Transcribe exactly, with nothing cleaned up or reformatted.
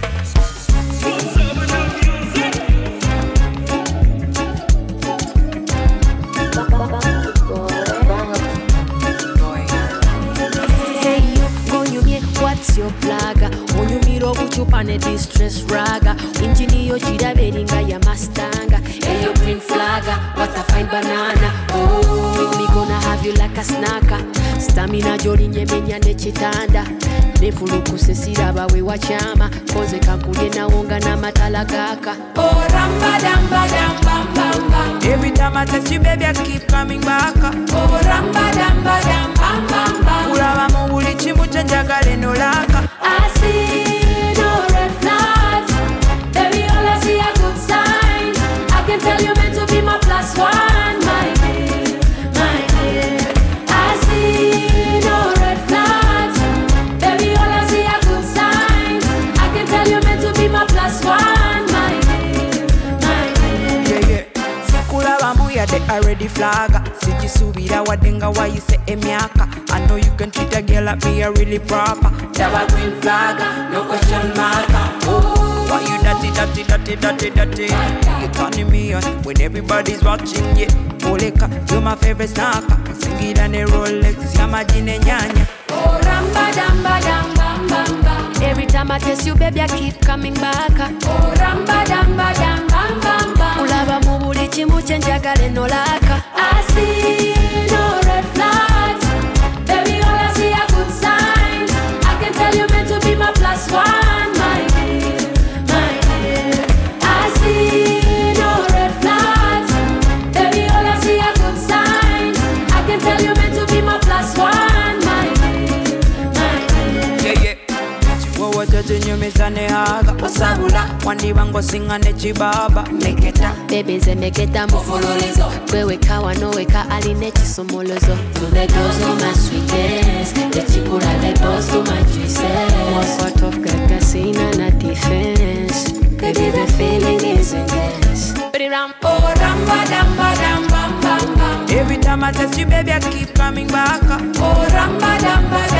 Your plaga, when you meet up with you pan a distress raga, engineer chida beringa ya mastanga, hey your green flagger, what a fine banana, oh, me gonna have you like a snacker, stamina jori nyemenya nechitanda, nefuluku sesira bawe wachama, koze kankule na wonga na matala kaka, oh ramba damba damba bamba, every time I touch you baby I keep coming back, oh ramba damba damba bamba, ulava mubuli chimbu chanjagale no laka. I see no red flags, baby all I see are good signs. I can tell you meant to be my plus one, my dear, my dear. I see no red flags, baby all I see are good signs. I can tell you meant to be my plus one, my dear, my dear. Yeah, yeah. Sikula bambuya they already flagger. Sijisubira wadenga why you say emiaka. I know you can treat a girl like me a really proper. Never green flagger, no question marker. Oh, why you dirty, dirty, dirty, dirty, dirty? You turning me on when everybody's watching, yeah. Oleka, you're my favorite snacker. Sing it on a Rolex, you're my gin and nyanya. Oh, ramba, damba, damba, bamba. Every time I taste you, baby, I keep coming back. Oh, ramba, damba, damba, bamba. Ulava mubuli chimu chenjagale no laka. I see no red flags, baby, all I see are good signs. I can tell you meant to be my plus one, my dear, my dear. I see no red flags, baby, all I see are good signs. I can tell you meant to be my plus one, my dear, my dear. Yeah, yeah. Chihuahua chache nyumizane haga osabula wandi bango singa ne chibaba Meketa, baby ze meketa mufululizo. Kwewe kawa no weka aline chisomolozo. To the doors of my sweetness, the chikura the doors to my juices. One part of Kakasina na defense. Baby the feeling is intense. Oh, ramba, damba, damba, bamba. Every time I touch you baby I keep coming back. Oh, ramba, damba,